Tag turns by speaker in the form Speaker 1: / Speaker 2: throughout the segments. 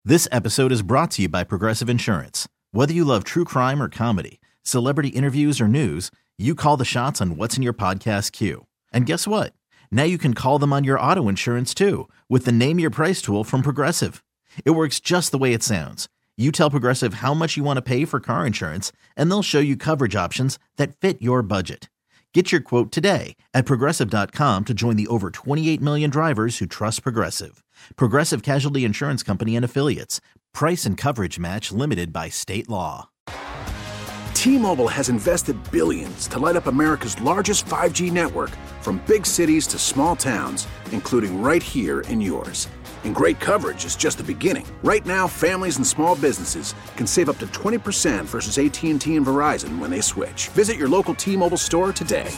Speaker 1: This episode is brought to you by Progressive Insurance. Whether you love true crime or comedy, celebrity interviews or news, you call the shots on what's in your podcast queue. And guess what? Now you can call them on your auto insurance too with the Name Your Price tool from Progressive. It works just the way it sounds. You tell Progressive how much you want to pay for car insurance, and they'll show you coverage options that fit your budget. Get your quote today at Progressive.com to join the over 28 million drivers who trust Progressive. Progressive Casualty Insurance Company and Affiliates. Price and coverage match limited by state law.
Speaker 2: T-Mobile has invested billions to light up America's largest 5G network, from big cities to small towns, including right here in yours. And great coverage is just the beginning. Right now, families and small businesses can save up to 20% versus AT&T and Verizon when they switch. Visit your local T-Mobile store today.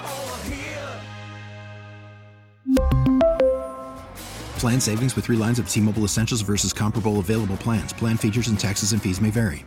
Speaker 3: Plan savings with 3 lines of T-Mobile Essentials versus comparable available plans. Plan features and taxes and fees may vary.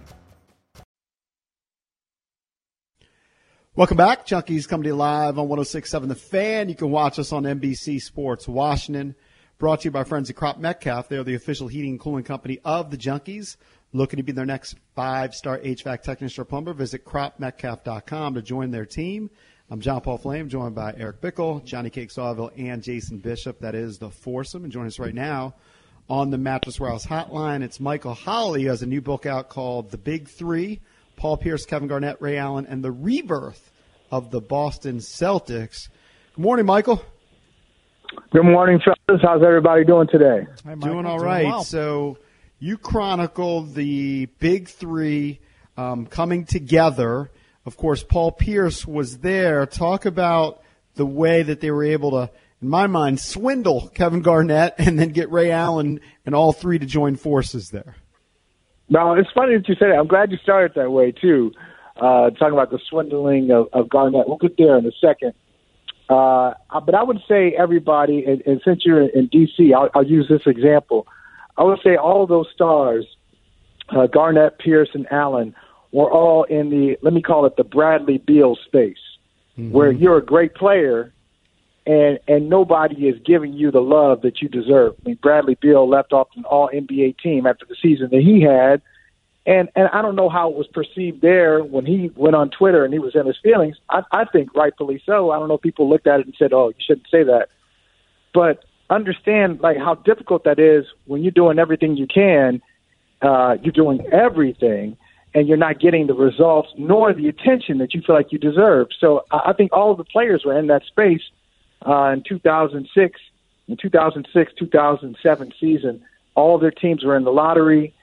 Speaker 4: Welcome back. Junkies coming to you live on 106.7 The Fan. You can watch us on NBC Sports Washington. Brought to you by friends at Crop Metcalf. They're the official heating and cooling company of the Junkies. Looking to be their next 5-star HVAC technician or plumber, visit cropmetcalf.com to join their team. I'm John Paul Flame, joined by Eric Bickle, Johnny Cake Sawville, and Jason Bishop. That is the foursome. And joining us right now on the Mattress Warehouse hotline, it's Michael Holley, who has a new book out called The Big Three: Paul Pierce, Kevin Garnett, Ray Allen, and the Rebirth of the Boston Celtics. Good morning, Michael.
Speaker 5: Good morning, fellas. How's everybody doing today?
Speaker 4: Hi, doing all right. Well. So you chronicled the Big Three coming together. Of course, Paul Pierce was there. Talk about the way that they were able to, in my mind, swindle Kevin Garnett and then get Ray Allen and all three to join forces there.
Speaker 5: Now, it's funny that you say that. I'm glad you started that way, too, talking about the swindling of Garnett. We'll get there in a second. But I would say everybody, and since you're in D.C., I'll use this example. I would say all of those stars, Garnett, Pierce, and Allen, were all in the, let me call it the Bradley Beal space, where you're a great player and nobody is giving you the love that you deserve. I mean, Bradley Beal left off an all-NBA team after the season that he had, and I don't know how it was perceived there when he went on Twitter and he was in his feelings. I think rightfully so. I don't know if people looked at it and said, oh, you shouldn't say that. But understand, like, how difficult that is when you're doing everything you can, you're doing everything, and you're not getting the results nor the attention that you feel like you deserve. So I think all of the players were in that space in 2006, 2007 season. All of their teams were in the lottery.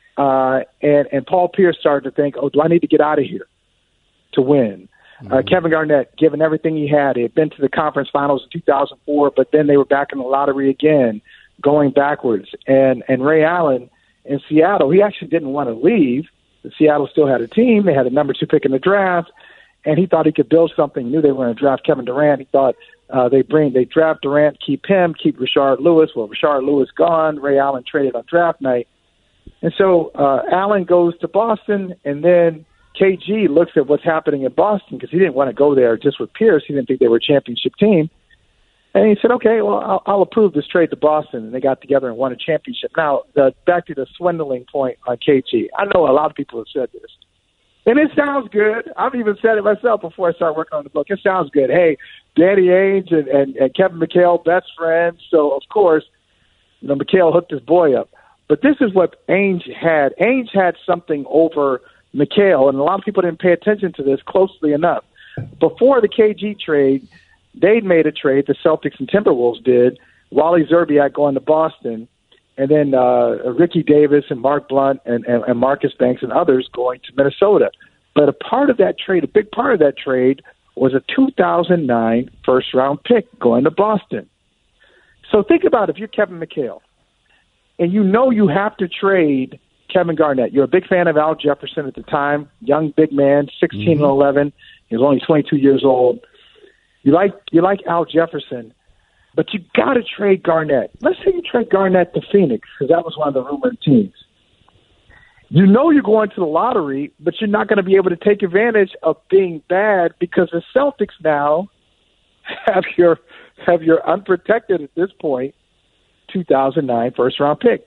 Speaker 5: And Paul Pierce started to think, oh, do I need to get out of here to win? Kevin Garnett, given everything he had been to the conference finals in 2004, but then they were back in the lottery again, going backwards. And Ray Allen in Seattle, he actually didn't want to leave. Seattle still had a team. They had a number 2 pick in the draft, and he thought he could build something. He knew they were going to draft Kevin Durant. He thought they draft Durant, keep him, keep Rashard Lewis. Well, Rashard Lewis gone. Ray Allen traded on draft night. And so Allen goes to Boston, and then KG looks at what's happening in Boston because he didn't want to go there just with Pierce. He didn't think they were a championship team. And he said, okay, well, I'll approve this trade to Boston. And they got together and won a championship. Now, back to the swindling point on KG. I know a lot of people have said this. And it sounds good. I've even said it myself before I started working on the book. It sounds good. Hey, Danny Ainge and Kevin McHale, best friends. So, of course, McHale hooked his boy up. But this is what Ainge had. Ainge had something over McHale, and a lot of people didn't pay attention to this closely enough. Before the KG trade, they'd made a trade, the Celtics and Timberwolves did, Wally Zerbiak going to Boston, and then Ricky Davis and Mark Blunt and Marcus Banks and others going to Minnesota. But a part of that trade, a big part of that trade, was a 2009 first-round pick going to Boston. So think about if you're Kevin McHale, and you know you have to trade Kevin Garnett. You're a big fan of Al Jefferson at the time, young big man, 16 and 11. He was only 22 years old. You like Al Jefferson, but you got to trade Garnett. Let's say you trade Garnett to Phoenix, because that was one of the rumored teams. You know you're going to the lottery, but you're not going to be able to take advantage of being bad because the Celtics now have your unprotected at this point 2009 first-round pick.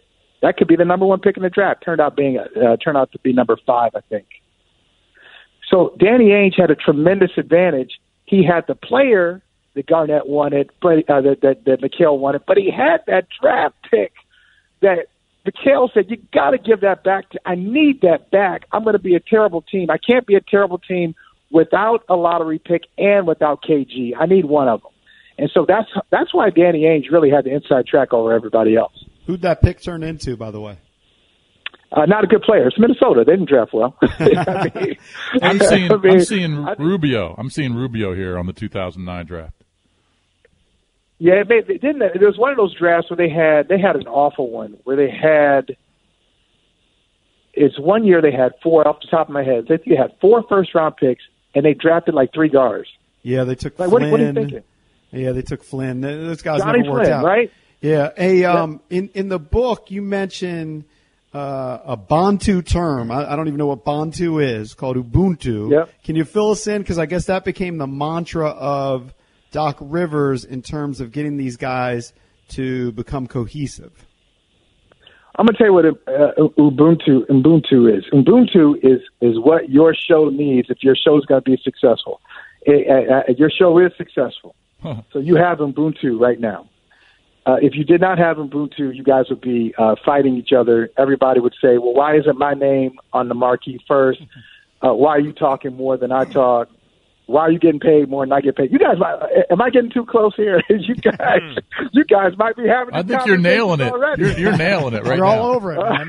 Speaker 5: That could be the number one pick in the draft. Turned out to be number 5, I think. So Danny Ainge had a tremendous advantage. He had the player that Garnett wanted, but that McHale wanted, but he had that draft pick that McHale said, you got to give that back. I need that back. I'm going to be a terrible team. I can't be a terrible team without a lottery pick and without KG. I need one of them. And so that's why Danny Ainge really had the inside track over everybody else.
Speaker 4: Who'd that pick turn into, by the way?
Speaker 5: Not a good player. It's Minnesota. They didn't draft well.
Speaker 6: I'm seeing Rubio. I'm seeing Rubio here on the 2009 draft.
Speaker 5: Yeah, it didn't. It was one of those drafts where they had an awful one where they had. It's one year they had 4 off the top of my head. They had 4 first-round picks and they drafted like 3 guards.
Speaker 4: Yeah, they took
Speaker 5: Flynn.
Speaker 4: What
Speaker 5: are you thinking?
Speaker 4: Yeah, they took Flynn. Those guys
Speaker 5: Johnny
Speaker 4: never worked
Speaker 5: Flynn,
Speaker 4: out,
Speaker 5: right?
Speaker 4: Yeah. In the book you mentioned a Bantu term. I don't even know what Bantu is, called Ubuntu.
Speaker 5: Yep.
Speaker 4: Can you fill us in? Because I guess that became the mantra of Doc Rivers in terms of getting these guys to become cohesive.
Speaker 5: I'm going to tell you what Ubuntu is. Ubuntu is what your show needs if your show is going to be successful. Your show is successful. Huh. So you have Ubuntu right now. If you did not have Ubuntu, you guys would be fighting each other. Everybody would say, well, why isn't my name on the marquee first? Why are you talking more than I talk? Why are you getting paid more than I get paid? You guys, am I getting too close here? You guys might be having.
Speaker 6: I think you're nailing it. You're nailing it right now.
Speaker 4: You're all over it, man.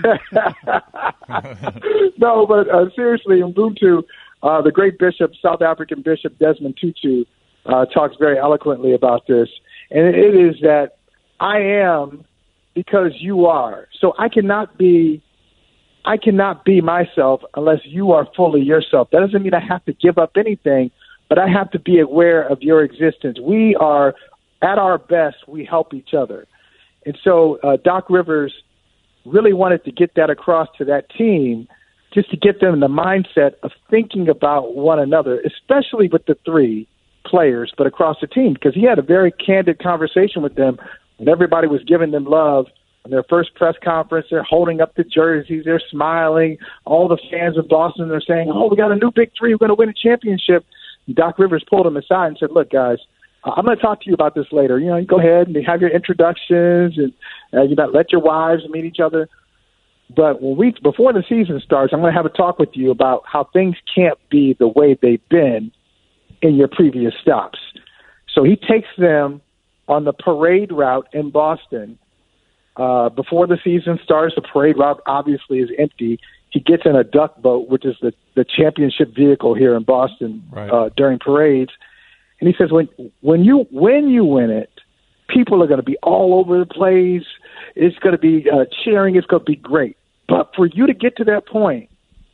Speaker 5: No, but seriously, Ubuntu, the great bishop, South African Bishop Desmond Tutu, talks very eloquently about this, and it is that I am because you are. So I cannot be myself unless you are fully yourself. That doesn't mean I have to give up anything, but I have to be aware of your existence. We are, at our best, we help each other. And so Doc Rivers really wanted to get that across to that team, just to get them in the mindset of thinking about one another, especially with the 3 players, but across the team, because he had a very candid conversation with them when everybody was giving them love. On their first press conference, they're holding up the jerseys, they're smiling. All the fans of Boston are saying, oh, we got a new big 3, we're going to win a championship. And Doc Rivers pulled them aside and said, look, guys, I'm going to talk to you about this later. You know, you go ahead and have your introductions and let your wives meet each other. But before the season starts, I'm going to have a talk with you about how things can't be the way they've been in your previous stops. So he takes them on the parade route in Boston. Before the season starts, the parade route obviously is empty. He gets in a duck boat, which is the championship vehicle here in Boston, right, during parades. And he says, when you win it, people are going to be all over the place. It's going to be cheering. It's going to be great. But for you to get to that point,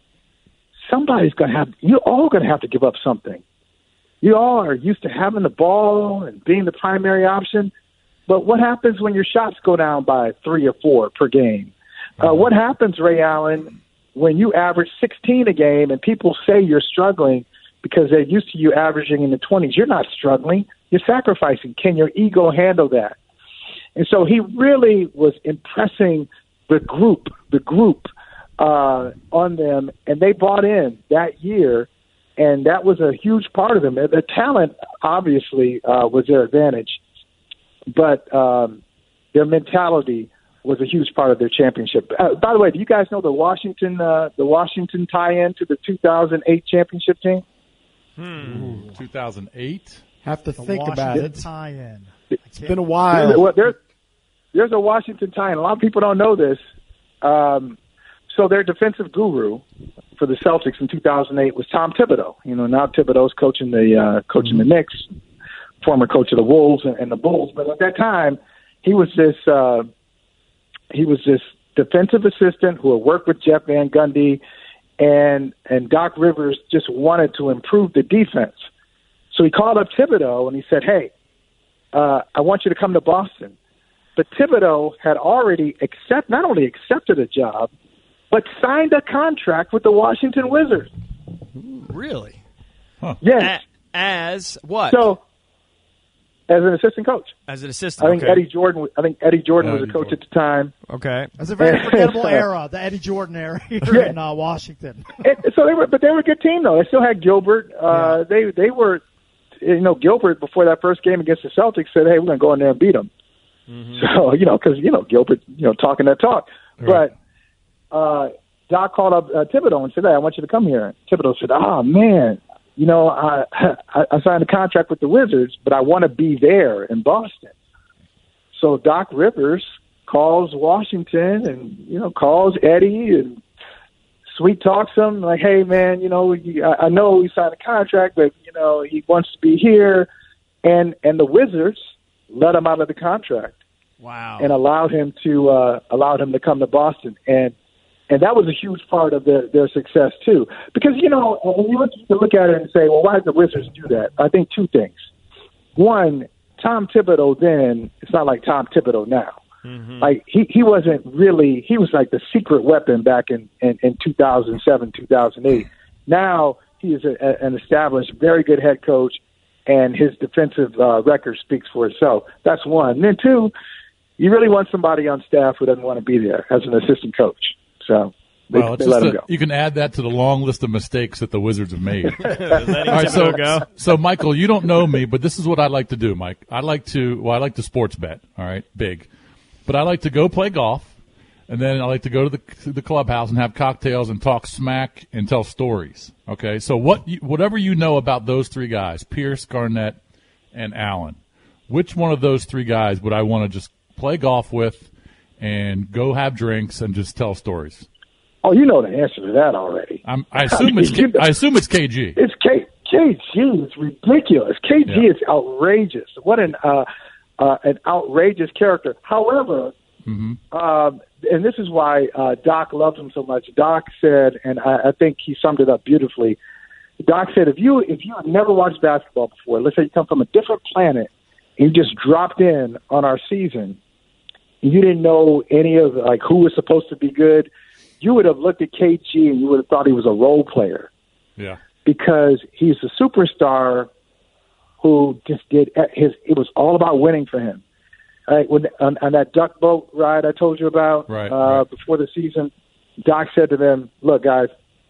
Speaker 5: you're all going to have to give up something. You all are used to having the ball and being the primary option. But what happens when your shots go down by 3 or 4 per game? What happens, Ray Allen, when you average 16 a game and people say you're struggling because they're used to you averaging in the 20s? You're not struggling. You're sacrificing. Can your ego handle that? And so he really was impressing the group on them, and they bought in that year, and that was a huge part of them. The talent, obviously, was their advantage. But their mentality was a huge part of their championship. By the way, do you guys know the Washington tie-in to the 2008 championship team?
Speaker 6: 2008?
Speaker 4: Have to think about it.
Speaker 7: Tie-in.
Speaker 4: It's been a while.
Speaker 5: There's a Washington tie-in. A lot of people don't know this. So their defensive guru for the Celtics in 2008 was Tom Thibodeau. You know, now Thibodeau's coaching the Knicks, former coach of the Wolves and the Bulls. But at that time, he was this defensive assistant who had worked with Jeff Van Gundy, and Doc Rivers just wanted to improve the defense. So he called up Thibodeau and he said, hey, I want you to come to Boston. But Thibodeau had already not only accepted a job, but signed a contract with the Washington Wizards.
Speaker 7: Really?
Speaker 6: Huh.
Speaker 5: Yes.
Speaker 7: As what?
Speaker 5: So, as an assistant coach.
Speaker 7: As an assistant,
Speaker 5: I think Eddie Jordan was a coach at the time.
Speaker 7: Okay,
Speaker 8: that's a very forgettable era, the Eddie Jordan era here in Washington.
Speaker 5: So they were a good team though. They still had Gilbert. They were, Gilbert before that first game against the Celtics said, "Hey, we're going to go in there and beat them." Mm-hmm. So because Gilbert, talking that talk, right. But Doc called up Thibodeau and said, "Hey, I want you to come here." And Thibodeau said, "Oh man, I signed a contract with the Wizards, but I want to be there in Boston." So Doc Rivers calls Washington and, calls Eddie and sweet talks him like, "Hey man, I know he signed a contract, but, he wants to be here." And the Wizards let him out of the contract.
Speaker 7: Wow.
Speaker 5: And allowed him to come to Boston. And that was a huge part of their success, too. Because, you look at it and say, well, why did the Wizards do that? I think two things. One, Tom Thibodeau then, it's not like Tom Thibodeau now. Mm-hmm. Like, he wasn't really – he was like the secret weapon back in 2007, 2008. Now he is an established, very good head coach, and his defensive record speaks for itself. That's one. And then two, you really want somebody on staff who doesn't want to be there as an assistant coach. So they let him go.
Speaker 6: You can add that to the long list of mistakes that the Wizards have made. All right, so Michael, you don't know me, but this is what I like to do, Mike. I like to sports bet. All right, big, but I like to go play golf, and then I like to go to the clubhouse and have cocktails and talk smack and tell stories. Okay, so whatever you know about those three guys, Pierce, Garnett, and Allen, which one of those three guys would I want to just play golf with and go have drinks and just tell stories?
Speaker 5: Oh, you know the answer to that already.
Speaker 6: I assume it's KG.
Speaker 5: It's KG. It's ridiculous. KG is outrageous. What an outrageous character. However, and this is why Doc loved him so much. Doc said, and I think he summed it up beautifully. Doc said, if you had never watched basketball before, let's say you come from a different planet, and you just dropped in on our season, you didn't know any of who was supposed to be good, you would have looked at KG and you would have thought he was a role player.
Speaker 6: Yeah.
Speaker 5: Because he's a superstar who just it was all about winning for him. Right, on that duck boat ride I told you about before the season, Doc said to them, "Look, guys,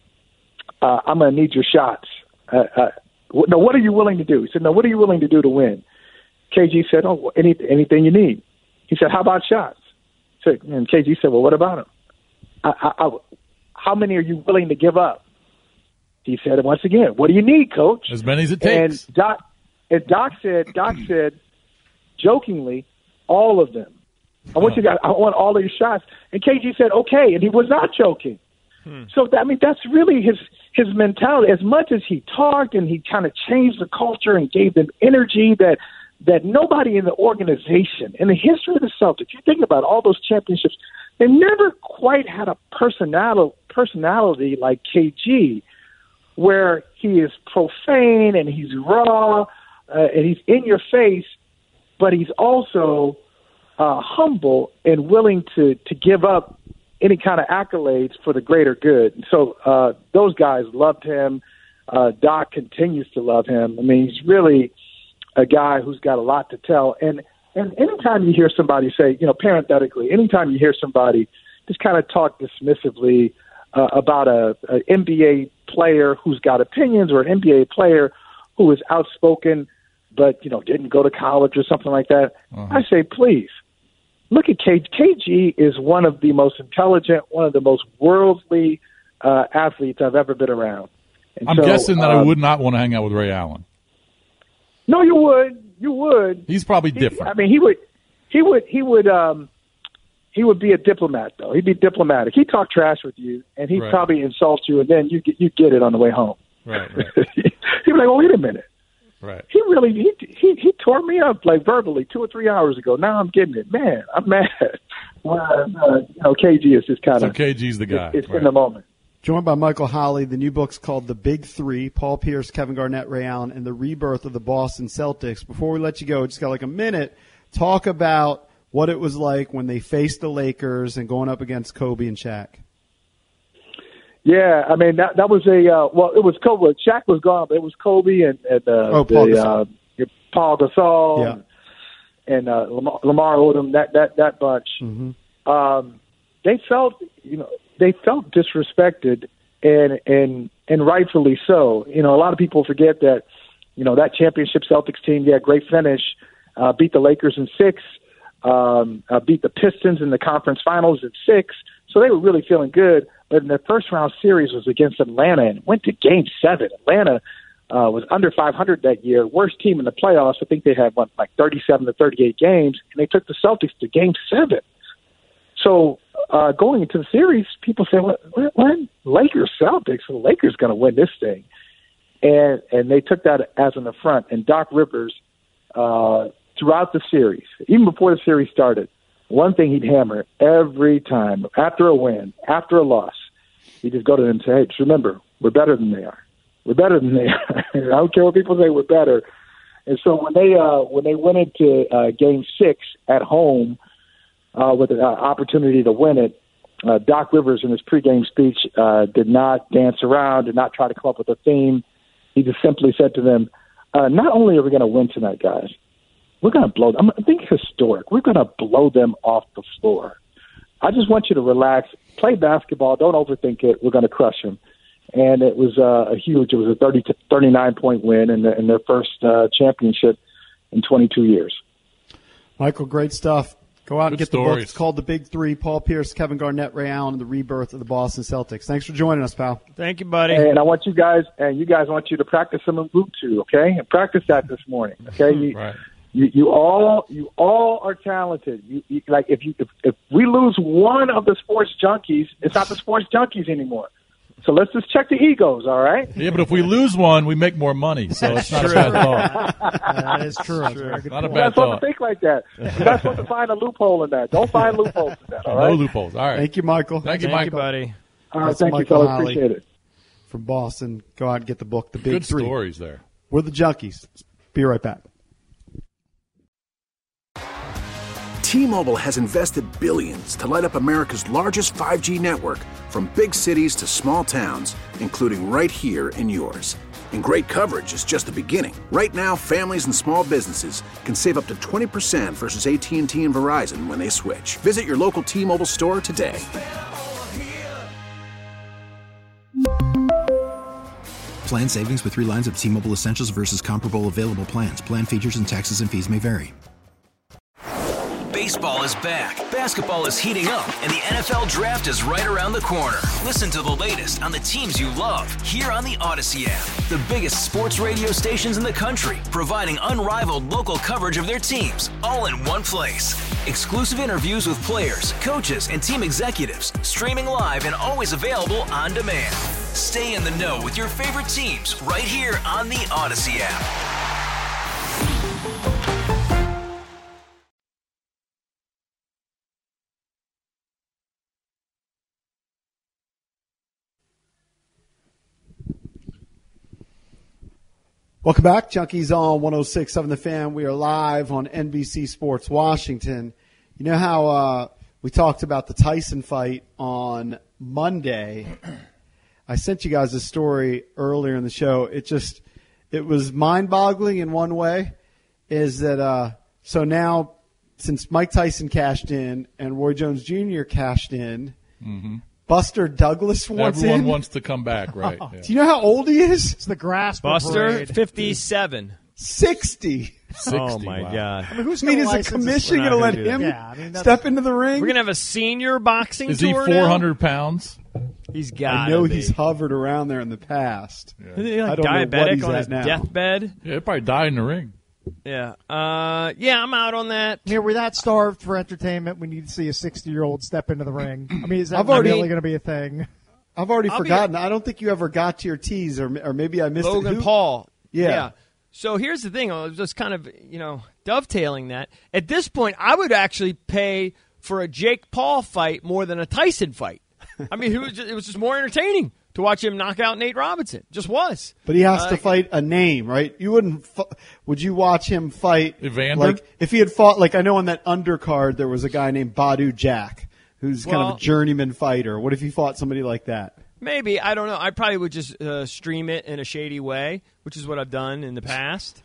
Speaker 5: I'm going to need your shots. Now, what are you willing to do?" He said, "No, what are you willing to do to win?" KG said, "Oh, anything you need." He said, "How about shots?" And KG said, "Well, what about them? How many are you willing to give up?" He said, once again, "What do you need, Coach?"
Speaker 6: As many as it takes.
Speaker 5: And Doc said, jokingly, "All of them. I want all of your shots." And KG said, "Okay," and he was not joking. So that's really his mentality. As much as he talked and he kind of changed the culture and gave them energy that nobody in the organization, in the history of the Celtics, you think about all those championships, they never quite had a personality like KG, where he is profane and he's raw and he's in your face, but he's also humble and willing to give up any kind of accolades for the greater good. So those guys loved him. Doc continues to love him. I mean, he's really a guy who's got a lot to tell. And anytime you hear somebody say, parenthetically, anytime you hear somebody just kind of talk dismissively about an NBA player who's got opinions or an NBA player who is outspoken but, didn't go to college or something like that, I say, please, look at KG. KG is one of the most intelligent, one of the most worldly athletes I've ever been around. And
Speaker 6: I'm guessing that I would not want to hang out with Ray Allen.
Speaker 5: No, you would. You would.
Speaker 6: He's probably different.
Speaker 5: He would be a diplomat, though. He'd be diplomatic. He'd talk trash with you, and he'd probably insult you, and then you get it on the way home.
Speaker 6: Right.
Speaker 5: He'd be like, "Well, wait a minute."
Speaker 6: Right.
Speaker 5: He tore me up verbally 2 or 3 hours ago. Now I'm getting it. Man, I'm mad. KG is just kind of.
Speaker 6: So KG's the guy.
Speaker 5: It's in the moment.
Speaker 4: Joined by Michael Holley, the new book's called The Big Three: Paul Pierce, Kevin Garnett, Ray Allen, and the Rebirth of the Boston Celtics. Before we let you go, just got a minute. Talk about what it was like when they faced the Lakers and going up against Kobe and Shaq.
Speaker 5: Yeah, I mean that was it was Kobe. Shaq was gone, but it was Kobe and Paul Gasol.
Speaker 4: Yeah.
Speaker 5: and Lamar Odom, that bunch. Mm-hmm. They felt disrespected, and rightfully so. A lot of people forget that, that championship Celtics team, great finish, beat the Lakers in 6, beat the Pistons in the conference finals in 6. So they were really feeling good. But in their first round series was against Atlanta and went to Game 7. Atlanta was under 500 that year, worst team in the playoffs. I think they had 37 to 38 games, and they took the Celtics to Game 7. So going into the series, people say, "When Lakers Celtics, the Lakers going to win this thing," and they took that as an affront. And Doc Rivers, throughout the series, even before the series started, one thing he'd hammer every time after a win, after a loss, he'd just go to them and say, "Hey, just remember, we're better than they are. We're better than they are." I don't care what people say, we're better. And so when they went into Game 6 at home with an opportunity to win it, Doc Rivers in his pregame speech did not dance around, did not try to come up with a theme. He just simply said to them, "Not only are we going to win tonight, guys, we're going to blow them. I think historic. We're going to blow them off the floor. I just want you to relax, play basketball, don't overthink it. We're going to crush them." And it was a 39-point win in their first championship in 22 years.
Speaker 4: Michael, great stuff. Go out and get
Speaker 6: stories.
Speaker 4: The book. It's called The Big Three: Paul Pierce, Kevin Garnett, Ray Allen, and the Rebirth of the Boston Celtics. Thanks for joining us, pal.
Speaker 8: Thank you, buddy.
Speaker 5: And I want you guys, I want you to practice some Ubuntu, okay? And practice that this morning, okay?
Speaker 6: Right.
Speaker 5: You all are talented. If we lose one of the sports junkies, it's not the sports junkies anymore. So let's just check the egos, all right?
Speaker 6: Yeah, but if we lose one, we make more money, so it's not a bad thought.
Speaker 8: That is true. That's
Speaker 6: Not a
Speaker 5: You're
Speaker 6: bad
Speaker 5: not supposed
Speaker 6: thought.
Speaker 5: to think like that. You're not supposed to find a loophole in that. Don't find loopholes in that, all right?
Speaker 6: No loopholes. All right.
Speaker 4: Thank you, Michael.
Speaker 6: Thank you,
Speaker 8: Thank
Speaker 6: Michael.
Speaker 8: you, buddy.
Speaker 5: All right,
Speaker 4: That's
Speaker 5: thank you,
Speaker 4: Michael
Speaker 5: fellas.
Speaker 4: Holley.
Speaker 5: Appreciate it.
Speaker 4: From Boston. Go out and get the book, The Big
Speaker 6: Good
Speaker 4: Three.
Speaker 6: stories there.
Speaker 4: We're the Junkies. Be right back.
Speaker 2: T-Mobile has invested billions to light up America's largest 5G network, from big cities to small towns, including right here in yours. And great coverage is just the beginning. Right now, families and small businesses can save up to 20% versus AT&T and Verizon when they switch. Visit your local T-Mobile store today.
Speaker 3: Plan savings with 3 lines of T-Mobile Essentials versus comparable available plans. Plan features and taxes and fees may vary.
Speaker 7: Baseball is back, basketball is heating up, and the NFL Draft is right around the corner. Listen to the latest on the teams you love here on the Odyssey app. The biggest sports radio stations in the country, providing unrivaled local coverage of their teams, all in one place. Exclusive interviews with players, coaches, and team executives, streaming live and always available on demand. Stay in the know with your favorite teams right here on the Odyssey app.
Speaker 4: Welcome back. Junkies on 106.7 The Fan. We are live on NBC Sports Washington. You know how we talked about the Tyson fight on Monday? I sent you guys a story earlier in the show. It was mind-boggling in one way, is that so now since Mike Tyson cashed in and Roy Jones Jr. cashed in, Buster Douglas wants
Speaker 6: Everyone
Speaker 4: in.
Speaker 6: wants to come back, right? Yeah.
Speaker 4: Do you know how old he is?
Speaker 8: It's the Grasp
Speaker 9: Buster,
Speaker 8: Parade.
Speaker 9: 57.
Speaker 4: 60.
Speaker 6: 60,
Speaker 9: Oh, my
Speaker 6: wow.
Speaker 9: God.
Speaker 8: I mean, who's
Speaker 4: I mean,
Speaker 8: gonna
Speaker 4: is the
Speaker 8: license
Speaker 4: commission
Speaker 9: We're
Speaker 4: going to
Speaker 9: not
Speaker 4: let
Speaker 9: gonna do
Speaker 4: him
Speaker 8: that. Yeah, I mean, that's-
Speaker 4: step into the ring?
Speaker 9: We're going to have a senior boxing
Speaker 6: Is he
Speaker 9: tour
Speaker 6: 400 pounds?
Speaker 9: now? He's got
Speaker 4: I know he's hovered around there in the past.
Speaker 9: Is he like
Speaker 4: I don't know what
Speaker 9: diabetic
Speaker 4: he's
Speaker 9: on
Speaker 4: at
Speaker 9: his
Speaker 4: now.
Speaker 9: deathbed?
Speaker 6: Yeah, he'd probably die in the ring.
Speaker 9: Yeah. Yeah, I'm out on that.
Speaker 8: I mean, we're that starved for entertainment. We need to see a 60-year-old step into the ring. I mean, is that
Speaker 4: I've already-
Speaker 8: really going to be a thing?
Speaker 4: I've already
Speaker 9: I'll be
Speaker 4: forgotten. I don't think you ever got to your tease, or maybe I missed it.
Speaker 9: Logan
Speaker 4: Who-
Speaker 9: Paul.
Speaker 4: Yeah.
Speaker 9: So here's the thing. I was just kind of, dovetailing that. At this point, I would actually pay for a Jake Paul fight more than a Tyson fight. I mean, it was just more entertaining to watch him knock out Nate Robinson. Just was.
Speaker 4: But he has to fight a name, right? You wouldn't. Would you watch him fight?
Speaker 6: Evander?
Speaker 4: Like if he had fought, like I know on that undercard there was a guy named Badu Jack, who's kind of
Speaker 9: Well-
Speaker 4: a journeyman fighter. What if he fought somebody like that?
Speaker 9: Maybe. I don't know. I probably would just stream it in a shady way, which is what I've done in the past.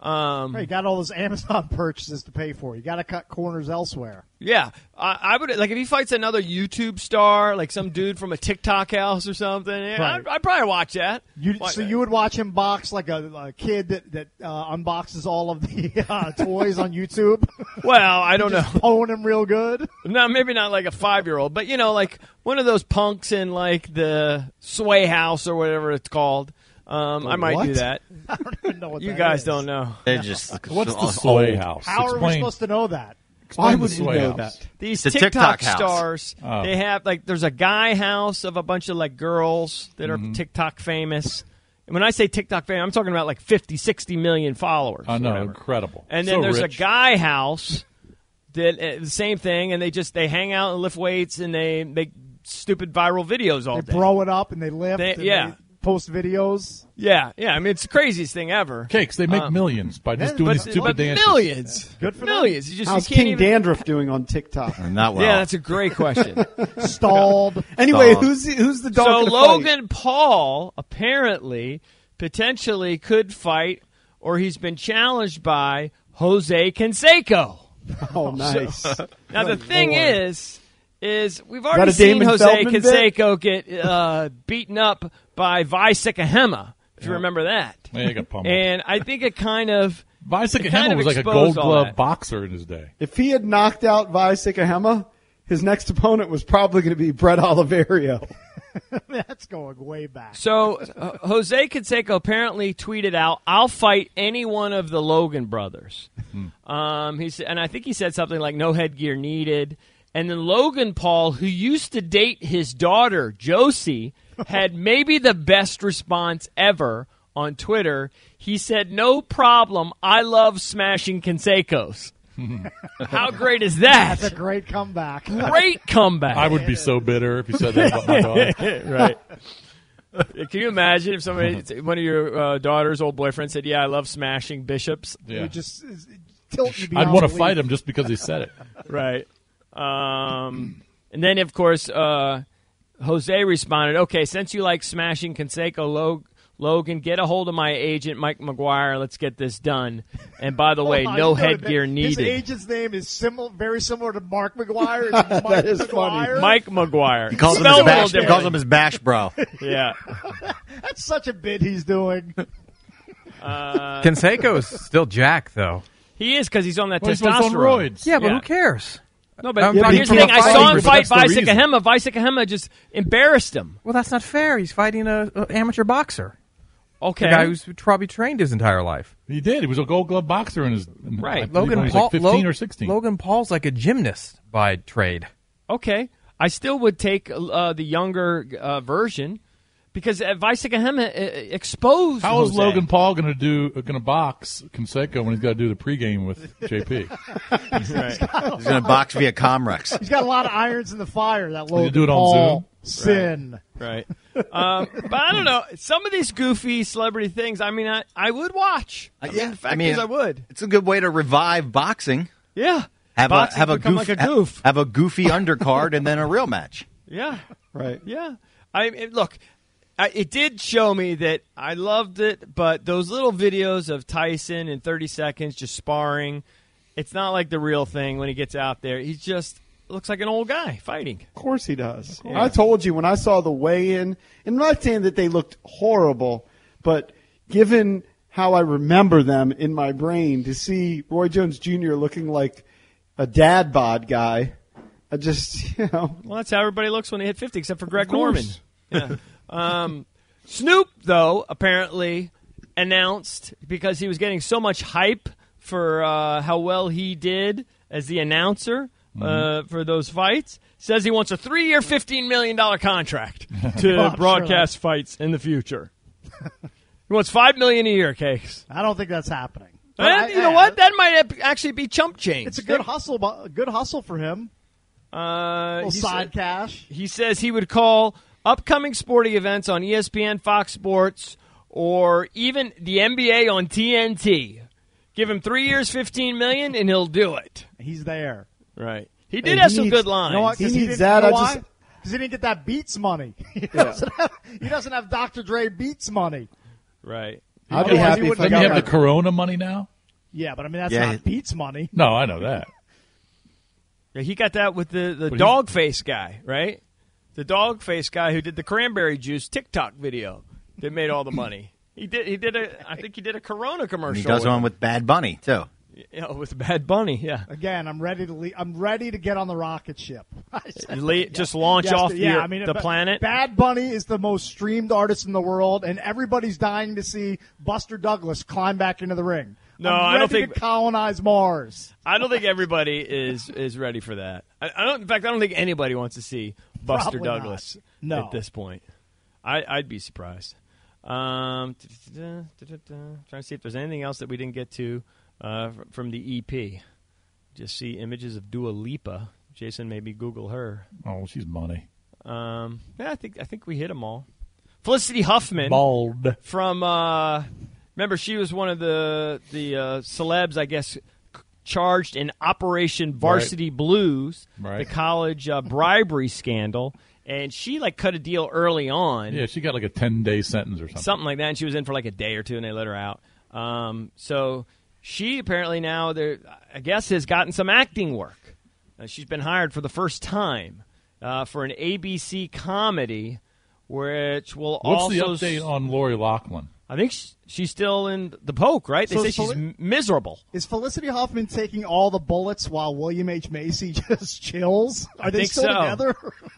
Speaker 8: You got all those Amazon purchases to pay for. You got to cut corners elsewhere.
Speaker 9: Yeah, I would like if he fights another YouTube star, like some dude from a TikTok house or something. Yeah,
Speaker 8: Right.
Speaker 9: I'd probably watch that.
Speaker 8: So you would watch him box like a kid that unboxes all of the toys on YouTube?
Speaker 9: Well, I don't know.
Speaker 8: Pwn him real good?
Speaker 9: No, maybe not like a 5-year-old, but like one of those punks in like the Sway House or whatever it's called. I might do that.
Speaker 8: I don't even know what
Speaker 9: You
Speaker 8: that
Speaker 9: guys
Speaker 8: is.
Speaker 9: don't know.
Speaker 10: They're just
Speaker 6: What's the Sway House?
Speaker 8: How are we supposed to know that?
Speaker 4: Why
Speaker 6: the
Speaker 4: would you
Speaker 6: Sway
Speaker 4: know
Speaker 6: House.
Speaker 4: that?
Speaker 9: These
Speaker 10: The
Speaker 9: TikTok
Speaker 10: TikTok house.
Speaker 9: stars, they have like there's a guy house of a bunch of like girls that are TikTok famous. And when I say TikTok famous, I'm talking about like 50, 60 million followers.
Speaker 6: I know,
Speaker 9: whatever.
Speaker 6: incredible.
Speaker 9: And then
Speaker 6: So
Speaker 9: there's
Speaker 6: rich.
Speaker 9: a guy house that the same thing, and they hang out and lift weights and they make stupid viral videos all
Speaker 8: They
Speaker 9: day.
Speaker 8: blow it up and they lift
Speaker 9: They-
Speaker 8: and
Speaker 9: yeah.
Speaker 8: they post videos.
Speaker 9: Yeah. I mean, it's the craziest thing ever.
Speaker 6: Cakes, they make millions by just doing these stupid
Speaker 9: But
Speaker 6: dances.
Speaker 9: millions.
Speaker 8: Good for
Speaker 9: millions. You
Speaker 4: How's
Speaker 9: can't
Speaker 4: King
Speaker 9: even.
Speaker 4: Dandruff doing on TikTok?
Speaker 10: not well.
Speaker 9: Yeah, that's a great question.
Speaker 8: Stalled.
Speaker 4: Anyway,
Speaker 10: Stop.
Speaker 4: who's the dog?
Speaker 9: So
Speaker 4: in the fight?
Speaker 9: Logan Paul apparently potentially could fight, or he's been challenged by Jose Canseco.
Speaker 4: Oh, nice.
Speaker 9: Now the thing
Speaker 4: Lord.
Speaker 9: is we've
Speaker 4: that
Speaker 9: already
Speaker 4: a
Speaker 9: seen
Speaker 4: Damon
Speaker 9: Jose
Speaker 4: Feldman bit?
Speaker 9: Canseco get beaten up by Vi Sikahema, if you remember that.
Speaker 6: Yeah, he got pummeled.
Speaker 9: And I think it kind of
Speaker 6: Visek
Speaker 9: kind
Speaker 6: Hamill
Speaker 9: of
Speaker 6: was like a
Speaker 9: exposed
Speaker 6: gold
Speaker 9: all
Speaker 6: glove
Speaker 9: that.
Speaker 6: boxer in his day.
Speaker 4: If he had knocked out Vi Sikahema, his next opponent was probably going to be Brett Oliverio.
Speaker 8: That's going way back.
Speaker 9: So Jose Canseco apparently tweeted out, "I'll fight any one of the Logan brothers." He said, and I think he said something like "no headgear needed." And then Logan Paul, who used to date his daughter Josie, had maybe the best response ever on Twitter. He said, "No problem. I love smashing Cansecos." How great is that?
Speaker 8: That's a great comeback.
Speaker 9: Great comeback.
Speaker 6: I would be so bitter if you said that about my daughter.
Speaker 9: Right. Can you imagine if one of your daughter's old boyfriend said, "Yeah, I love smashing bishops."
Speaker 6: Yeah.
Speaker 8: Just tilt you
Speaker 6: I'd
Speaker 8: beyond
Speaker 6: want to
Speaker 8: belief.
Speaker 6: fight him just because he said it.
Speaker 9: Right. And then, of course, Jose responded, "Okay, since you like smashing Canseco, Logan, get a hold of my agent, Mike McGuire. Let's get this done. And by the way,
Speaker 8: Hold on,
Speaker 9: no
Speaker 8: you know
Speaker 9: headgear
Speaker 8: that
Speaker 9: needed."
Speaker 8: His agent's name is very similar to Mark McGuire. It's Mike
Speaker 4: That is
Speaker 8: McGuire.
Speaker 4: funny.
Speaker 9: Mike McGuire.
Speaker 10: He calls him
Speaker 9: Spelled
Speaker 10: his
Speaker 9: a little
Speaker 10: bash. He calls
Speaker 9: differently.
Speaker 10: him his bash bro.
Speaker 9: Yeah.
Speaker 8: That's such a bit he's doing.
Speaker 11: Canseco's still Jack, though.
Speaker 9: He is because he's on that
Speaker 6: Well, he's on
Speaker 9: testosterone.
Speaker 6: roids.
Speaker 11: Yeah, but who cares?
Speaker 9: No, but
Speaker 11: I'm
Speaker 9: but
Speaker 11: talking
Speaker 9: here's the
Speaker 11: from
Speaker 9: thing.
Speaker 11: a
Speaker 9: I saw him
Speaker 6: fighting
Speaker 9: fight Vi
Speaker 6: perspective.
Speaker 9: Sikahema. Vi Sikahema just embarrassed him.
Speaker 11: Well, that's not fair. He's fighting an amateur boxer.
Speaker 9: Okay.
Speaker 11: A guy who's probably trained his entire life.
Speaker 6: He did. He was a gold glove boxer in his
Speaker 9: Right.
Speaker 6: I believe when he was
Speaker 11: Paul,
Speaker 6: like 15 or 16.
Speaker 11: Logan Paul's like a gymnast by trade.
Speaker 9: Okay. I still would take the younger version because Vi Sikahema exposed
Speaker 6: How is
Speaker 9: Jose.
Speaker 6: Logan Paul going to box Canseco when he's got to do the pregame with JP?
Speaker 10: He's going to box via Comrex.
Speaker 8: He's got a lot of irons in the fire. That
Speaker 6: you
Speaker 8: Logan
Speaker 6: do it on
Speaker 8: Paul
Speaker 6: Zoom?
Speaker 8: sin.
Speaker 9: Right. But I don't know. Some of these goofy celebrity things, I mean, I would watch. I mean, the fact is I would.
Speaker 10: It's a good way to revive boxing.
Speaker 9: Yeah.
Speaker 10: Have
Speaker 9: Boxing
Speaker 10: a
Speaker 9: become
Speaker 10: goof,
Speaker 9: like a goof.
Speaker 10: have a goofy undercard and then a real match.
Speaker 9: Yeah.
Speaker 4: Right.
Speaker 9: Yeah. Look, it did show me that I loved it, but those little videos of Tyson in 30 seconds just sparring, it's not like the real thing when he gets out there. He just looks like an old guy fighting.
Speaker 4: Of course he does. I told you when I saw the weigh-in, and I'm not saying that they looked horrible, but given how I remember them in my brain, to see Roy Jones Jr. looking like a dad bod guy, I just,
Speaker 9: Well, that's how everybody looks when they hit 50, except for Greg
Speaker 4: Of course.
Speaker 9: Norman. Yeah. Snoop, though, apparently announced, because he was getting so much hype for how well he did as the announcer for those fights, says he wants a 3-year, $15 million contract to broadcast fights in the future. He wants $5 million a year, Cakes.
Speaker 8: I don't think that's happening.
Speaker 9: And you know what? That might actually be chump change.
Speaker 8: It's a good hustle. Good hustle for him. Little
Speaker 9: He
Speaker 8: side
Speaker 9: said-
Speaker 8: cash.
Speaker 9: He says he would call upcoming sporting events on ESPN, Fox Sports, or even the NBA on TNT. Give him 3 years, $15 million, and he'll do it.
Speaker 8: He's there.
Speaker 9: Right. He did
Speaker 4: Hey,
Speaker 9: have
Speaker 4: he
Speaker 9: some
Speaker 4: needs-
Speaker 9: good lines.
Speaker 8: You know what?
Speaker 4: He
Speaker 8: 'Cause
Speaker 4: needs
Speaker 8: didn't-
Speaker 4: that.
Speaker 8: You know
Speaker 4: I
Speaker 8: why?
Speaker 4: just-
Speaker 8: Because he didn't get that Beats money. He doesn't have Dr. Dre Beats money.
Speaker 9: Right.
Speaker 4: I'd be
Speaker 8: Otherwise,
Speaker 4: happy
Speaker 8: he
Speaker 4: if
Speaker 8: wouldn't
Speaker 4: I
Speaker 6: Doesn't he
Speaker 4: got
Speaker 6: have
Speaker 4: my
Speaker 6: the Corona money now?
Speaker 8: Yeah, but I mean that's
Speaker 10: Yeah.
Speaker 8: not Pete's money.
Speaker 6: No, I know that.
Speaker 9: Yeah, he got that with the dog face guy, right? The dog face guy who did the cranberry juice TikTok video that made all the money. I think he did a Corona commercial.
Speaker 10: He does one with Bad Bunny too.
Speaker 9: With Bad Bunny, yeah.
Speaker 8: Again, I'm ready to leave. I'm ready to get on the rocket ship.
Speaker 9: Just launch off the planet.
Speaker 8: Bad Bunny is the most streamed artist in the world, and everybody's dying to see Buster Douglas climb back into the ring.
Speaker 9: No,
Speaker 8: I
Speaker 9: don't think
Speaker 8: to colonize Mars.
Speaker 9: I don't think everybody is ready for that. In fact, I don't think anybody wants to see Buster
Speaker 8: Probably
Speaker 9: Douglas
Speaker 8: not. No.
Speaker 9: at this point. I'd be surprised. Trying to see if there's anything else that we didn't get to from the EP. Just see images of Dua Lipa. Jason, maybe Google her.
Speaker 6: Oh, she's money.
Speaker 9: Yeah, I think we hit them all. Felicity Huffman,
Speaker 6: bald
Speaker 9: from. Remember, she was one of the celebs, I guess, charged in Operation Varsity Blues, the college bribery scandal. And she, cut a deal early on.
Speaker 6: Yeah, she got a 10-day sentence or something.
Speaker 9: Something like that, and she was in for a day or two, and they let her out. So she apparently now, I guess, has gotten some acting work. She's been hired for the first time for an ABC comedy, which will
Speaker 6: What's the update on Lori Loughlin?
Speaker 9: I think she's still in the poke, right? They say she's miserable.
Speaker 8: Is Felicity Huffman taking all the bullets while William H. Macy just chills? Are they still together?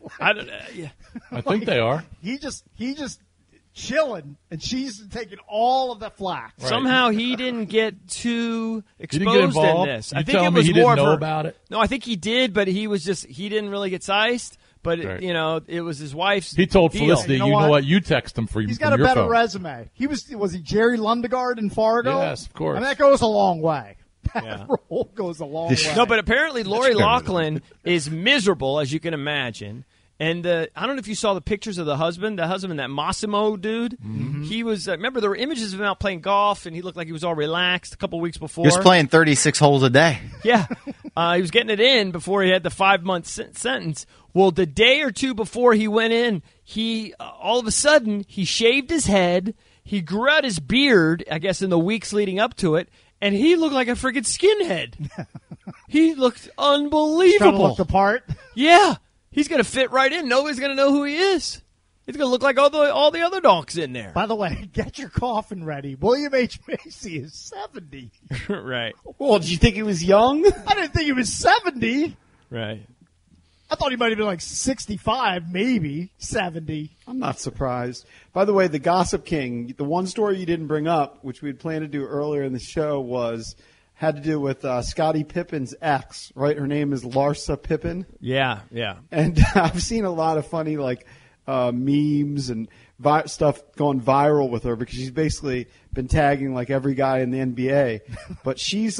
Speaker 6: I think they are.
Speaker 8: He just chilling, and she's taking all of the flack.
Speaker 9: Right. Somehow he didn't get too exposed in this.
Speaker 6: I think it was more didn't know about it.
Speaker 9: No, I think he did, but he didn't really get sized. But it was his wife's.
Speaker 6: He told
Speaker 9: deal.
Speaker 6: Felicity, you know what? You text him for you.
Speaker 8: He's got a better resume. Was he Jerry Lundegaard in Fargo?
Speaker 6: Yes, of course.
Speaker 8: And that goes a long way.
Speaker 9: That
Speaker 8: Yeah. role goes a long way.
Speaker 9: No, but apparently Lori Loughlin is miserable, as you can imagine. And I don't know if you saw the pictures of the husband, that Massimo dude.
Speaker 10: Mm-hmm.
Speaker 9: He was, remember, there were images of him out playing golf, and he looked like he was all relaxed a couple weeks before.
Speaker 10: He was playing 36 holes a day.
Speaker 9: Yeah. He was getting it in before he had the 5-month sentence. Well, the day or two before he went in, he all of a sudden, he shaved his head. He grew out his beard, I guess, in the weeks leading up to it, and he looked like a freaking skinhead. He looked unbelievable.
Speaker 8: Trying to look the part?
Speaker 9: Yeah. He's going to fit right in. Nobody's going to know who he is. He's going to look like all the other donks in there.
Speaker 8: By the way, get your coffin ready. William H. Macy is 70.
Speaker 9: Right.
Speaker 4: Well, did you think he was young?
Speaker 8: I didn't think he was 70.
Speaker 9: Right.
Speaker 8: I thought he might have been like 65, maybe 70.
Speaker 4: I'm not surprised. By the way, the Gossip King, the one story you didn't bring up, which we had planned to do earlier in the show, had to do with Scottie Pippen's ex, right? Her name is Larsa Pippen.
Speaker 9: Yeah, yeah.
Speaker 4: And I've seen a lot of funny memes and stuff going viral with her because she's basically been tagging every guy in the NBA. But she's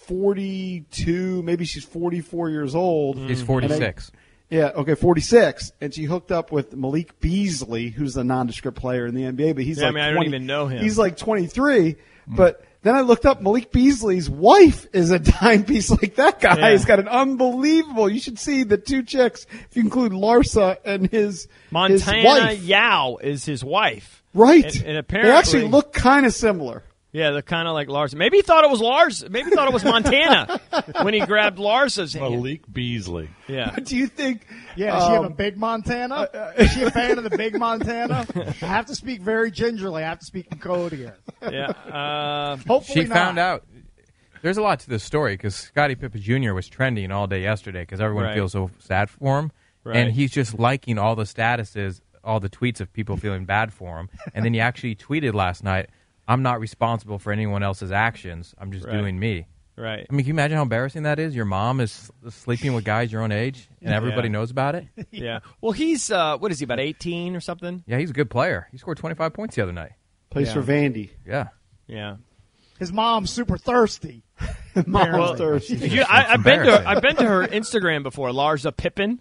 Speaker 4: 42, maybe she's 44 years old.
Speaker 11: She's 46.
Speaker 4: Yeah, okay, 46, and she hooked up with Malik Beasley, who's a nondescript player in the NBA, but he's
Speaker 9: I don't even know him.
Speaker 4: He's 23, but then I looked up Malik Beasley's wife is a dime piece like that guy.
Speaker 9: Yeah.
Speaker 4: He's got an unbelievable. You should see the two chicks if you include Larsa and his wife.
Speaker 9: Yao is his wife.
Speaker 4: Right.
Speaker 9: And apparently
Speaker 4: they actually look kind of similar.
Speaker 9: Yeah, they're kind of like Larsa. Maybe he thought it was Lars. Maybe he thought it was Montana when he grabbed Larsa's hand.
Speaker 6: Malik Beasley.
Speaker 9: Yeah.
Speaker 4: But do you think?
Speaker 8: Yeah, does she have a big Montana? Is she a fan of the big Montana? I have to speak very gingerly. I have to speak in code here.
Speaker 9: Yeah.
Speaker 8: Hopefully
Speaker 11: she
Speaker 8: not.
Speaker 11: found out. There's a lot to this story because Scottie Pippen Jr. was trending all day yesterday because everyone feels so sad for him.
Speaker 9: Right.
Speaker 11: And he's just liking all the statuses, all the tweets of people feeling bad for him. And then he actually tweeted last night, I'm not responsible for anyone else's actions. I'm just doing me.
Speaker 9: Right.
Speaker 11: I mean, can you imagine how embarrassing that is? Your mom is sleeping with guys your own age, and everybody knows about it?
Speaker 9: Yeah. Well, he's, what is he, about 18 or something?
Speaker 11: Yeah, he's a good player. He scored 25 points the other night.
Speaker 4: Plays for Vandy.
Speaker 11: Yeah.
Speaker 9: Yeah.
Speaker 8: His mom's super thirsty.
Speaker 4: Mom's thirsty.
Speaker 9: I've been to her Instagram before, Larsa Pippen.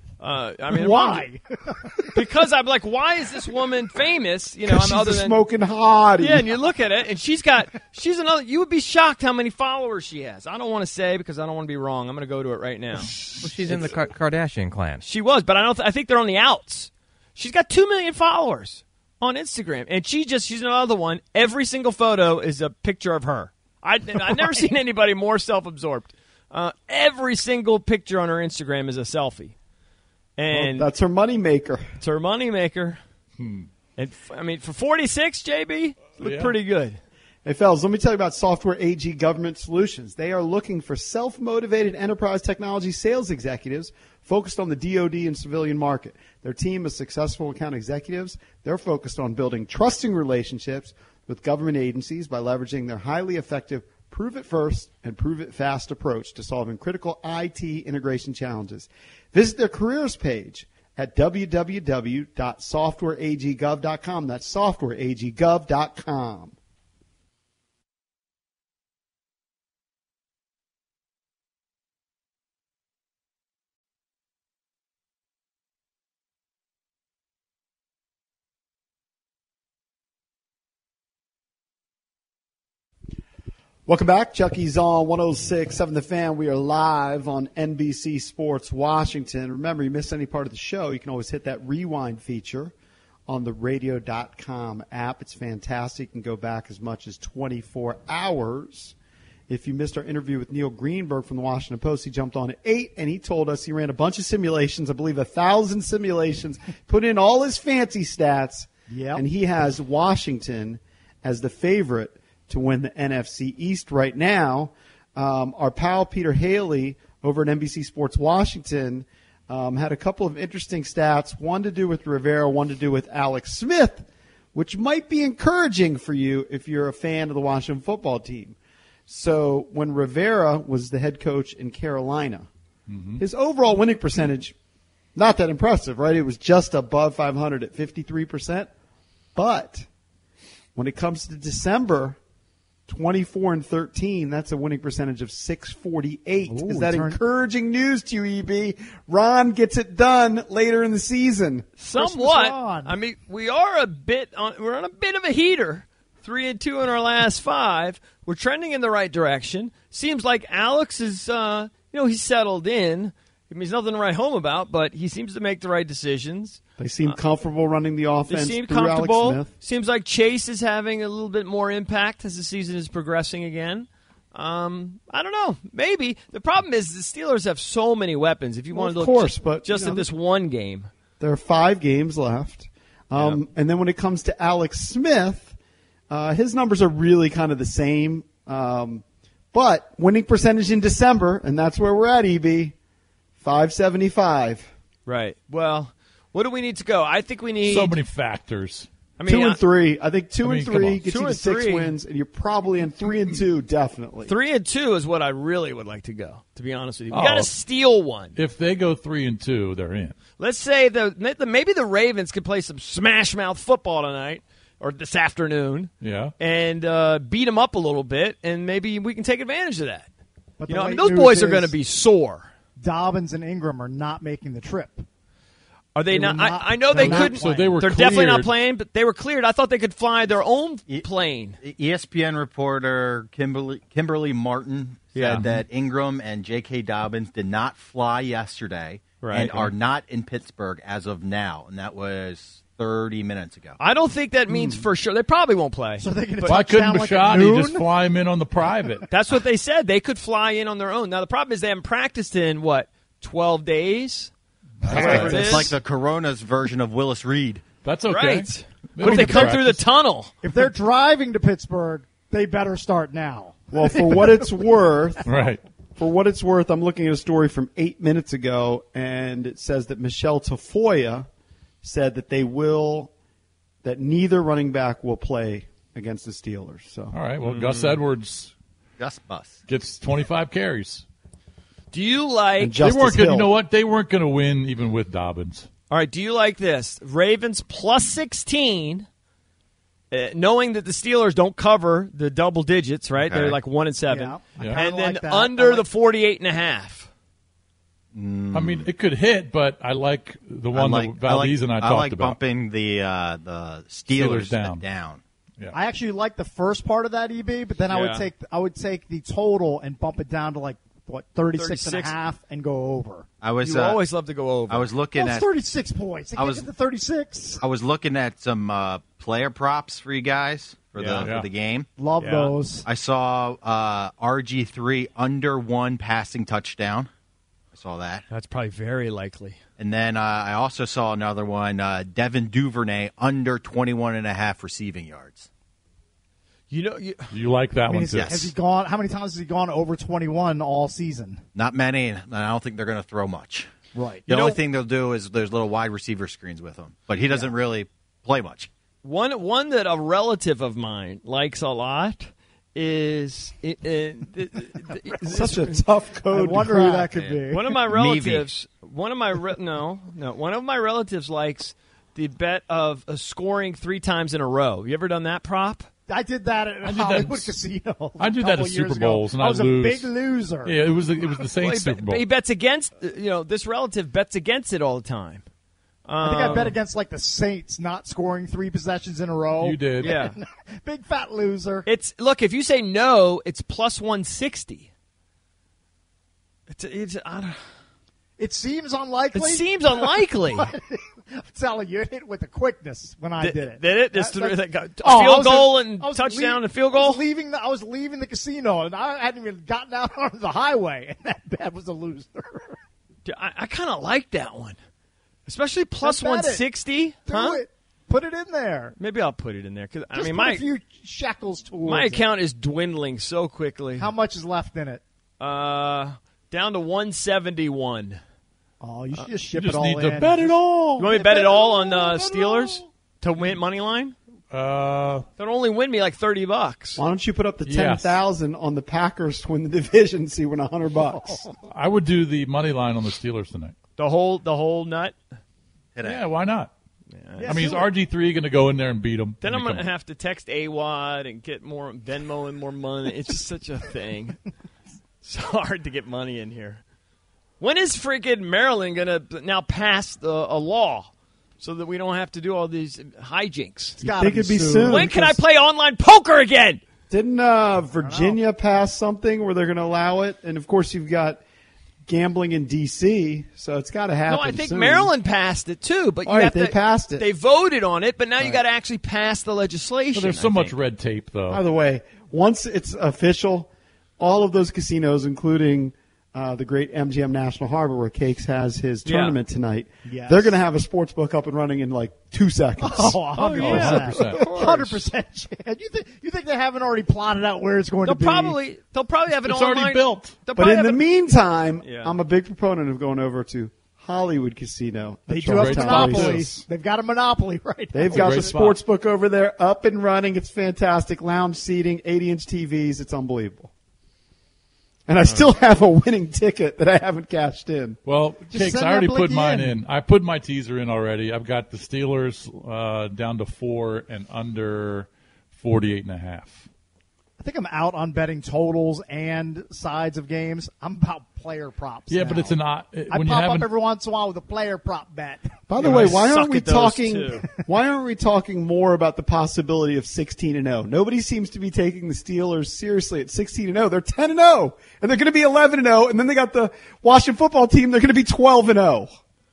Speaker 8: Why?
Speaker 9: Because I'm like, why is this woman famous?
Speaker 4: She's a smoking hottie.
Speaker 9: Yeah, and you look at it, and she's another. You would be shocked how many followers she has. I don't want to say because I don't want to be wrong. I'm going to go to it right now.
Speaker 11: Well, she's in the Kardashian clan.
Speaker 9: She was, but I think they're on the outs. She's got 2 million followers on Instagram, and she's another one. Every single photo is a picture of her. I've never seen anybody more self-absorbed. Every single picture on her Instagram is a selfie. And
Speaker 4: that's her moneymaker.
Speaker 9: It's her moneymaker. And I mean, for 46, JB, looked pretty good.
Speaker 4: Hey, fellas, let me tell you about Software AG Government Solutions. They are looking for self-motivated enterprise technology sales executives focused on the DoD and civilian market. Their team of successful account executives, they're focused on building trusting relationships with government agencies by leveraging their highly effective prove it first and prove it fast approach to solving critical IT integration challenges. Visit their careers page at www.softwareaggov.com. That's softwareaggov.com. Welcome back. Chucky's on 106.7 The Fan. We are live on NBC Sports Washington. Remember, you missed any part of the show, you can always hit that rewind feature on the radio.com app. It's fantastic. You can go back as much as 24 hours. If you missed our interview with Neil Greenberg from the Washington Post, he jumped on at 8, and he told us he ran a bunch of simulations, I believe 1,000 simulations, put in all his fancy stats, and he has Washington as the favorite to win the NFC East right now. Our pal Peter Haley over at NBC Sports Washington had a couple of interesting stats, one to do with Rivera, one to do with Alex Smith, which might be encouraging for you if you're a fan of the Washington football team. So when Rivera was the head coach in Carolina, his overall winning percentage, not that impressive, right? It was just above 500 at 53%. But when it comes to December, 24-13, that's a winning percentage of 648.
Speaker 8: Ooh,
Speaker 4: is that encouraging news to you, EB? Ron gets it done later in the season.
Speaker 9: Somewhat. I mean, we're on a bit of a heater. 3-2 in our last 5. We're trending in the right direction. Seems like Alex is, he's settled in. I mean, there's nothing to write home about, but he seems to make the right decisions.
Speaker 4: They seem comfortable running the offense.
Speaker 9: They seem
Speaker 4: through
Speaker 9: comfortable.
Speaker 4: Alex Smith.
Speaker 9: Seems like Chase is having a little bit more impact as the season is progressing again. I don't know. Maybe. The problem is the Steelers have so many weapons. If you want to look at this one game.
Speaker 4: There are 5 games left. And then when it comes to Alex Smith, his numbers are really kind of the same. But winning percentage in December, and that's where we're at, EB, 575.
Speaker 9: Right. Well, what do we need to go? I think we need
Speaker 6: so many factors.
Speaker 4: I mean, 2 and 3. I think 2 and 3 gets you to 6
Speaker 9: 3.
Speaker 4: wins, and you're probably in 3 and 2, definitely.
Speaker 9: 3 and 2 is what I really would like to go, to be honest with you. You got to steal one.
Speaker 6: If they go 3 and 2, they're in.
Speaker 9: Let's say maybe the Ravens could play some smash mouth football tonight or this afternoon.
Speaker 6: Yeah.
Speaker 9: And beat them up a little bit, and maybe we can take advantage of that.
Speaker 8: But
Speaker 9: those boys are going to be sore.
Speaker 8: Dobbins and Ingram are not making the trip.
Speaker 9: Are they not? I know they couldn't.
Speaker 6: So they're
Speaker 9: definitely not playing, but they were cleared. I thought they could fly their own plane.
Speaker 10: ESPN reporter Kimberly Martin said that Ingram and J.K. Dobbins did not fly yesterday and are not in Pittsburgh as of now, and that was 30 minutes ago.
Speaker 9: I don't think that means for sure. They probably won't play.
Speaker 8: So they can
Speaker 6: Why couldn't Bashadi just fly him in on the private?
Speaker 9: That's what they said. They could fly in on their own. Now, the problem is they haven't practiced in, 12 days?
Speaker 10: It's like the Corona's version of Willis Reed.
Speaker 6: That's okay.
Speaker 9: Right. But if they come through the tunnel.
Speaker 8: If they're driving to Pittsburgh, they better start now.
Speaker 4: Well, for what it's worth,
Speaker 6: right.
Speaker 4: For what it's worth, I'm looking at a story from 8 minutes ago, and it says that Michelle Tafoya said that that neither running back will play against the Steelers. So,
Speaker 6: all right. Well, Gus Edwards, gets 25 carries.
Speaker 9: Do you like?
Speaker 6: They weren't good. You know what? They weren't going to win even with Dobbins.
Speaker 9: All right. Do you like this? Ravens plus 16, knowing that the Steelers don't cover the double digits, right?
Speaker 10: Okay.
Speaker 9: They're like 1-7,
Speaker 8: Yeah.
Speaker 9: and then
Speaker 8: like that.
Speaker 9: under the 48.5.
Speaker 6: I mean, it could hit, but I like the one that Valdez and I talked about.
Speaker 10: I like bumping the Steelers down.
Speaker 6: Yeah.
Speaker 8: I actually like the first part of that, EB, but then I would take the total and bump it down to 36 and a half and go over.
Speaker 9: You always love to go over.
Speaker 10: I was looking at
Speaker 8: 36 points. I was get to 36.
Speaker 10: I was looking at some player props for you guys for the game.
Speaker 8: Love those.
Speaker 10: I saw RG3 under 1 passing touchdown. I saw that.
Speaker 9: That's probably very likely.
Speaker 10: And then I also saw another one, Devin Duvernay under 21.5 receiving yards.
Speaker 6: You like that one too?
Speaker 8: Yes. Has he gone? How many times has he gone over 21 all season?
Speaker 10: Not many, and I don't think they're going to throw much.
Speaker 8: Right.
Speaker 10: The only thing they'll do is there's little wide receiver screens with him, but he doesn't really play much.
Speaker 9: One that a relative of mine likes a lot is
Speaker 4: such a tough code.
Speaker 8: I wonder who that could be.
Speaker 9: One of my relatives. One of my One of my relatives likes the bet of scoring 3 times in a row. You ever done that prop?
Speaker 8: I did that at Hollywood Casino.
Speaker 6: I did that at Super Bowls, and
Speaker 8: I was
Speaker 6: lose.
Speaker 8: a big loser.
Speaker 6: Yeah, it was the Saints Super Bowl.
Speaker 9: He bets against. This relative bets against it all the time.
Speaker 8: I think I bet against the Saints not scoring 3 possessions in a row.
Speaker 6: You did,
Speaker 9: yeah.
Speaker 8: Big fat loser.
Speaker 9: Look. If you say no, it's plus 160.
Speaker 8: It seems unlikely.
Speaker 9: It seems unlikely.
Speaker 8: I'm telling you, it hit with the quickness when I did it.
Speaker 9: Did it? Field goal and touchdown and field goal?
Speaker 8: I was leaving the casino, and I hadn't even gotten out onto the highway, and that bet was a loser.
Speaker 9: I kind of like that one. Especially plus 160.
Speaker 8: Do it. Put it in there.
Speaker 9: Maybe I'll put it in there. Cause,
Speaker 8: put a few shekels towards
Speaker 9: my account is dwindling so quickly.
Speaker 8: How much is left in it?
Speaker 9: Down to 171.
Speaker 8: Oh, you should just ship
Speaker 6: it
Speaker 8: all in.
Speaker 6: You just need to bet it all.
Speaker 9: You want me to bet it all on Steelers to win money line? That'll only win me like $30.
Speaker 4: Why don't you put up the 10,000 on the Packers to win the division? So you win $100.
Speaker 6: I would do the money line on the Steelers tonight.
Speaker 9: The whole nut.
Speaker 6: Yeah, why not?
Speaker 9: Yeah,
Speaker 6: I mean, is RG3 going to go in there and beat him?
Speaker 9: Then I'm going to have to text AWOD and get more Venmo and more money. It's just such a thing. It's hard to get money in here. When is freaking Maryland going to now pass a law so that we don't have to do all these hijinks?
Speaker 4: I think it'd be soon.
Speaker 9: When can I play online poker again?
Speaker 4: Didn't Virginia pass something where they're going to allow it? And, of course, you've got gambling in D.C., so it's got to happen.
Speaker 9: No, I think
Speaker 4: soon.
Speaker 9: Maryland passed it too, but
Speaker 4: they passed it.
Speaker 9: They voted on it, but now you got to actually pass the legislation.
Speaker 6: Well, there's so much red tape, though.
Speaker 4: By the way, once it's official, all of those casinos, including the great MGM National Harbor, where Cakes has his tournament tonight, they're going to have a sports book up and running in like 2 seconds.
Speaker 8: 100%. 100%. You think they haven't already plotted out where it's going to be?
Speaker 9: They'll probably have it
Speaker 6: online. It's already built.
Speaker 4: But in the meantime, I'm a big proponent of going over to Hollywood Casino.
Speaker 8: They do have a monopoly. They've got a monopoly right now.
Speaker 4: They've got the sports book over there up and running. It's fantastic. Lounge seating, 80-inch TVs. It's unbelievable. And I still have a winning ticket that I haven't cashed in.
Speaker 6: Well, Cakes, I already put mine in. I put my teaser in already. I've got the Steelers down to 4 and under 48.5.
Speaker 8: I think I'm out on betting totals and sides of games. I'm about player props.
Speaker 6: Yeah,
Speaker 8: now.
Speaker 6: but it's an
Speaker 8: I pop up every once in a while with a player prop bet.
Speaker 4: By the way, why aren't we talking? Why aren't we talking more about the possibility of 16-0? Nobody seems to be taking the Steelers seriously at 16-0. They're 10-0, and they're going to be 11-0, and then they got the Washington football team. They're going to be 12-0.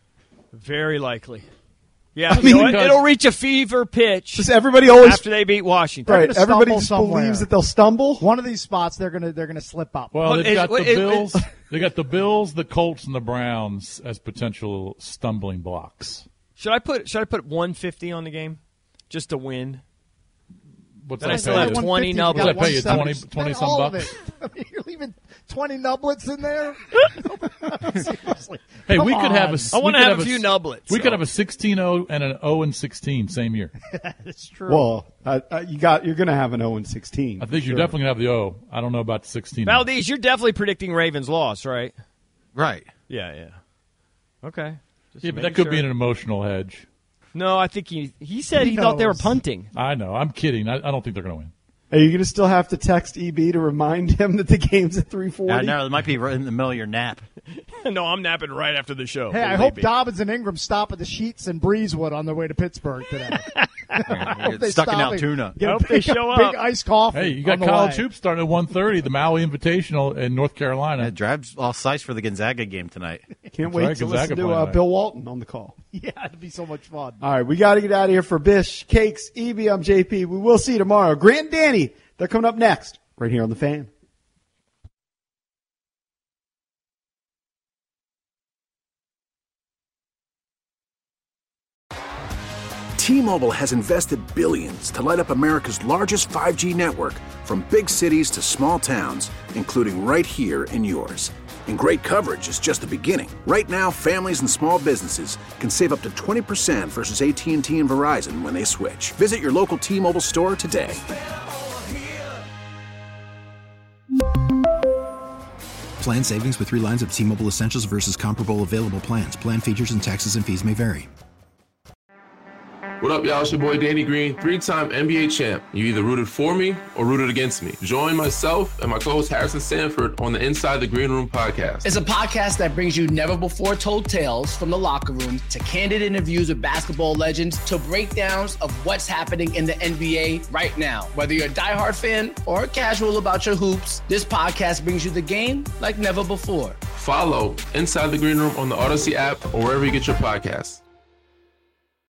Speaker 9: Very likely. Yeah, it'll reach a fever pitch.
Speaker 4: Just everybody always
Speaker 9: after they beat Washington.
Speaker 4: Right, everybody just believes that they'll stumble.
Speaker 8: One of these spots, they're gonna slip up.
Speaker 6: Well, they've got the Bills. They got the Bills, the Colts, and the Browns as potential stumbling blocks.
Speaker 9: Should I put 150 on the game just to win?
Speaker 6: What's
Speaker 9: then
Speaker 6: that
Speaker 9: I still have 20 nublets.
Speaker 6: Does that pay you 20 some bucks?
Speaker 8: I mean, you're leaving 20 nublets in there. Seriously.
Speaker 6: Hey, we could have
Speaker 9: I want to have a few nublets.
Speaker 6: We could have a 16-0 and an 0-16 same year.
Speaker 8: That's true.
Speaker 4: Well, you're going to have an 0-16.
Speaker 6: I think you're definitely going to have the 0. I don't know about the 16.
Speaker 9: Valdez, you're definitely predicting Ravens loss, right?
Speaker 10: Right.
Speaker 9: Yeah. Okay.
Speaker 6: Yeah, but that could be an emotional hedge.
Speaker 9: No, I think he said he thought they were punting.
Speaker 6: I know. I'm kidding. I don't think they're going to win.
Speaker 4: Are you going to still have to text EB to remind him that the game's at 3:40?
Speaker 10: No, it might be right in the middle of your nap.
Speaker 9: No, I'm napping right after the show.
Speaker 8: Hey, I hope Dobbins and Ingram stop at the Sheets and Breezewood on their way to Pittsburgh today.
Speaker 10: You're stuck in Altoona.
Speaker 8: Get a big iced coffee.
Speaker 6: Hey, you got college hoops starting at 1:30. The Maui Invitational in North Carolina.
Speaker 10: Drives all size for the Gonzaga game tonight.
Speaker 4: Can't wait to listen to Bill Walton on the call.
Speaker 8: Yeah, it'd be so much fun.
Speaker 4: All right, we got to get out of here. For Bish, Cakes, EB, I'm JP. We will see you tomorrow. Grant and Danny, they're coming up next, right here on The Fan.
Speaker 2: T-Mobile has invested billions to light up America's largest 5G network, from big cities to small towns, including right here in yours. And great coverage is just the beginning. Right now, families and small businesses can save up to 20% versus AT&T and Verizon when they switch. Visit your local T-Mobile store today.
Speaker 3: Plan savings with 3 lines of T-Mobile Essentials versus comparable available plans. Plan features and taxes and fees may vary.
Speaker 12: What up, y'all? It's your boy Danny Green, 3-time NBA champ. You either rooted for me or rooted against me. Join myself and my co-host Harrison Sanford on the Inside the Green Room podcast.
Speaker 13: It's a podcast that brings you never-before-told tales from the locker room to candid interviews with basketball legends to breakdowns of what's happening in the NBA right now. Whether you're a diehard fan or casual about your hoops, this podcast brings you the game like never before.
Speaker 12: Follow Inside the Green Room on the Odyssey app or wherever you get your podcasts.